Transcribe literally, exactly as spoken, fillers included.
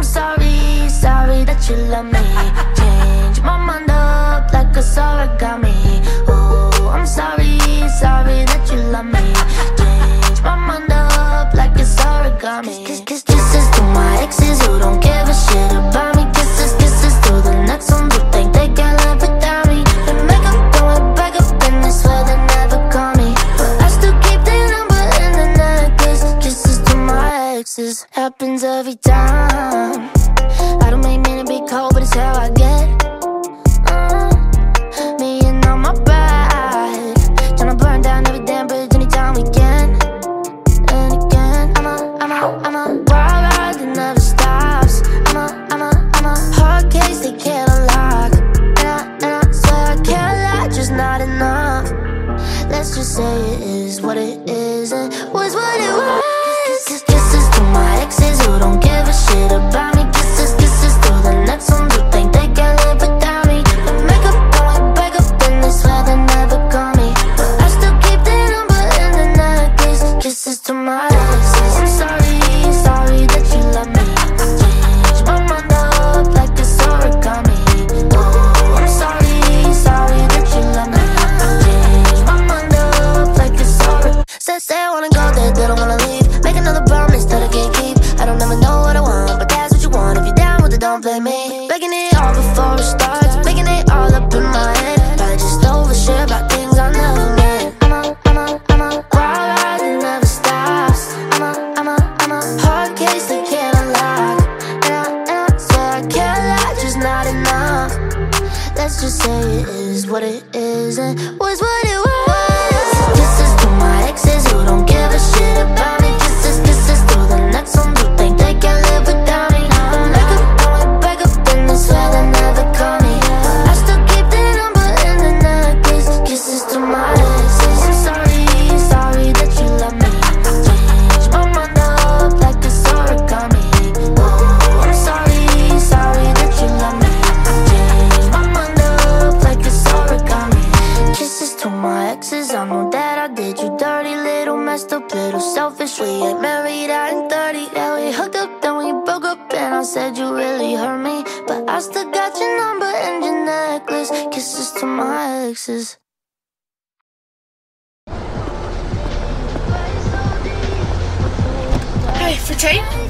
I'm sorry, sorry that you love me. Change my mind up like a origami. Oh, I'm sorry, sorry that you love me. Change my mind up like it's origami. Kiss, kiss, kisses to my exes who don't give a shit about me. Kisses, kisses to the next ones who think they can live without me. They make up, going back up, and they swear they never call me, but I still keep their number in the necklace. Kisses to my exes, happens every time. I don't make mean to be cold, but it's how I get. uh, Me and all my pride, tryna burn down every damn bridge anytime we can. And again, I'm a, I'm a, I'm a wild ride that never stops. I'm a, I'm a, I'm a hard case they can't unlock. And I, and I swear I can't lie, just not enough. Let's just say it is what it is and was what it was. Kisses, kisses to my exes who don't give a shit about me. Kisses, kisses to the next ones who think they can live without me. They make up, going back up, and they swear they never call me, but I still keep their number in the necklace. Kisses to my exes. I'm sorry, sorry that you love me. Change my mind up like it's origami. Oh, I'm sorry, sorry that you love me. Change my mind up like it's origami. Say, say I wanna go there, they don't wanna leave. Make another promise that I can't keep. I don't ever know what I want, but that's what you want. If you're down with it, don't blame me. Breaking it all before it starts, making it all up in my head. Probably just overshare about things I never meant. I'm a, I'm a, I'm a wild ride that never stops. I'm a, I'm a, I'm a hard case they can't unlock. And I, and I swear I can't lie, just not enough. Let's just say it is what it is and was what it was. Kisses to my exes who don't give a shit about me. Kisses, kisses to the next ones who think they can live without me. They make up, going back up, and they swear they never call me, but I still keep their number in the necklace. Kisses to my exes. I'm sorry, sorry that you love me. Change my mind up like it's origami. Oh, I'm sorry, sorry that you love me. Change my mind up like it's origami. Kisses to my exes, I know that I did you dirty. Little messed up, little selfish. We ain't married out in thirty. Yeah, we hooked up, then we broke up, and I said you really hurt me, but I still got your number and your necklace. Kisses to my exes. Hey, for tape?